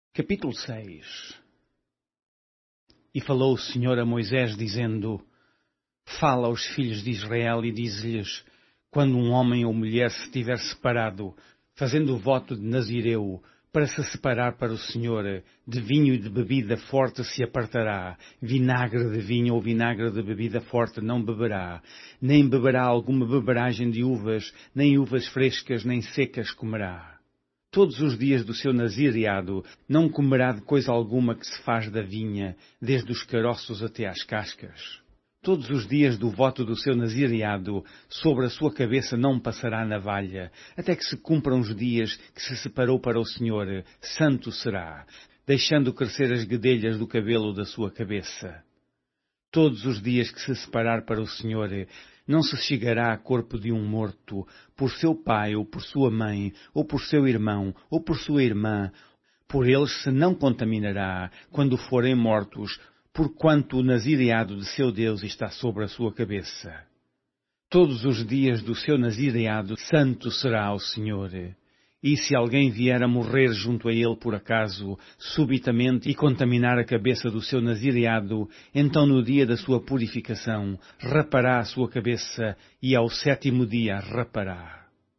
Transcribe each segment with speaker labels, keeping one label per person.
Speaker 1: Capítulo 6. E falou o Senhor a Moisés, dizendo: Fala aos filhos de Israel e diz-lhes: quando um homem ou mulher se tiver separado, fazendo o voto de Nazireu, para se separar para o Senhor, de vinho e de bebida forte se apartará, vinagre de vinho ou vinagre de bebida forte não beberá, nem beberá alguma beberagem de uvas, nem uvas frescas nem secas comerá. Todos os dias do seu nazireado não comerá de coisa alguma que se faz da vinha, desde os caroços até às cascas. Todos os dias do voto do seu nazireado, sobre a sua cabeça não passará navalha, até que se cumpram os dias que se separou para o Senhor, santo será, deixando crescer as guedelhas do cabelo da sua cabeça. Todos os dias que se separar para o Senhor, não se chegará a corpo de um morto, por seu pai, ou por sua mãe, ou por seu irmão, ou por sua irmã. Por eles se não contaminará, quando forem mortos, porquanto o nazireado de seu Deus está sobre a sua cabeça. Todos os dias do seu nazireado, santo será ao Senhor. E se alguém vier a morrer junto a ele por acaso, subitamente, e contaminar a cabeça do seu nazireado, então no dia da sua purificação, rapará a sua cabeça, e ao 7º dia rapará.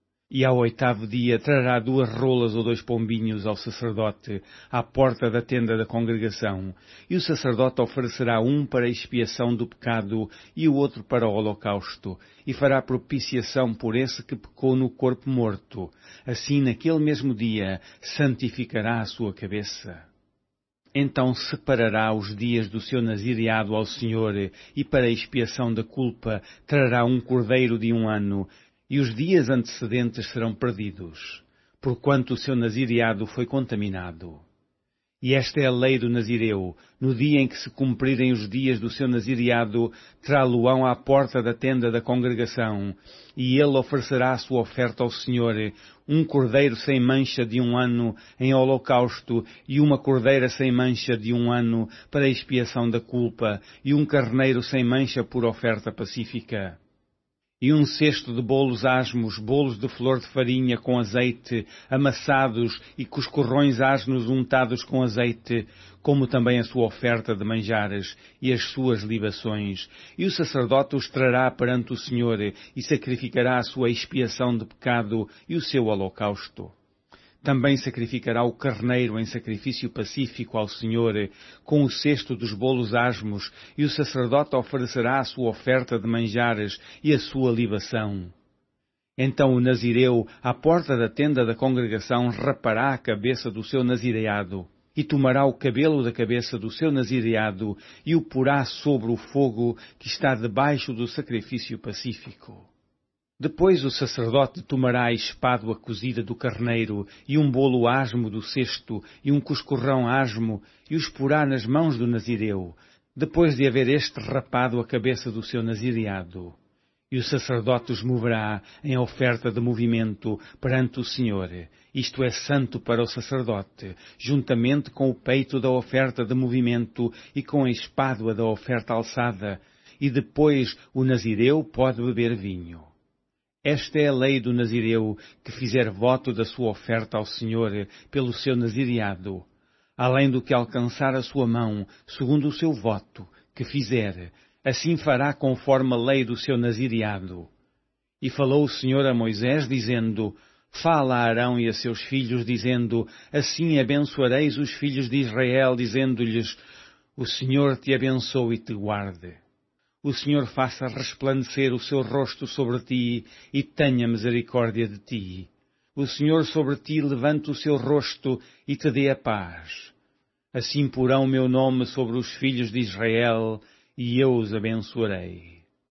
Speaker 1: E ao 8º dia trará 2 rolas ou 2 pombinhos ao sacerdote, à porta da tenda da congregação, e o sacerdote oferecerá um para a expiação do pecado e o outro para o holocausto, e fará propiciação por esse que pecou no corpo morto. Assim, naquele mesmo dia, santificará a sua cabeça. Então separará os dias do seu nazireado ao Senhor, e para a expiação da culpa trará um cordeiro de 1 ano, e os dias antecedentes serão perdidos, porquanto o seu nazireado foi contaminado. E esta é a lei do Nazireu: no dia em que se cumprirem os dias do seu nazireado, trá-lo-ão à porta da tenda da congregação, e ele oferecerá a sua oferta ao Senhor, um cordeiro sem mancha de 1 ano em holocausto, e uma cordeira sem mancha de 1 ano para a expiação da culpa, e um carneiro sem mancha por oferta pacífica. E um cesto de bolos asmos, bolos de flor de farinha com azeite, amassados e coscorrões asnos untados com azeite, como também a sua oferta de manjares e as suas libações. E o sacerdote os trará perante o Senhor e sacrificará a sua expiação de pecado e o seu holocausto. Também sacrificará o carneiro em sacrifício pacífico ao Senhor, com o cesto dos bolos asmos, e o sacerdote oferecerá a sua oferta de manjares e a sua libação. Então o nazireu, à porta da tenda da congregação, rapará a cabeça do seu nazireado, e tomará o cabelo da cabeça do seu nazireado, e o porá sobre o fogo que está debaixo do sacrifício pacífico. Depois o sacerdote tomará a espádua cozida do carneiro, e um bolo asmo do cesto, e um coscorrão asmo, e os porá nas mãos do nazireu, depois de haver este rapado a cabeça do seu nazireado. E o sacerdote os moverá em oferta de movimento perante o Senhor. Isto é santo para o sacerdote, juntamente com o peito da oferta de movimento e com a espádua da oferta alçada, e depois o nazireu pode beber vinho. Esta é a lei do nazireu que fizer voto da sua oferta ao Senhor pelo seu nazireado, além do que alcançar a sua mão, segundo o seu voto, que fizer, assim fará conforme a lei do seu nazireado. E falou o Senhor a Moisés, dizendo: Fala a Arão e a seus filhos, dizendo: Assim abençoareis os filhos de Israel, dizendo-lhes: O Senhor te abençoe e te guarde. O Senhor faça resplandecer o seu rosto sobre ti e tenha misericórdia de ti. O Senhor sobre ti levante o seu rosto e te dê a paz. Assim porão o meu nome sobre os filhos de Israel e eu os abençoarei.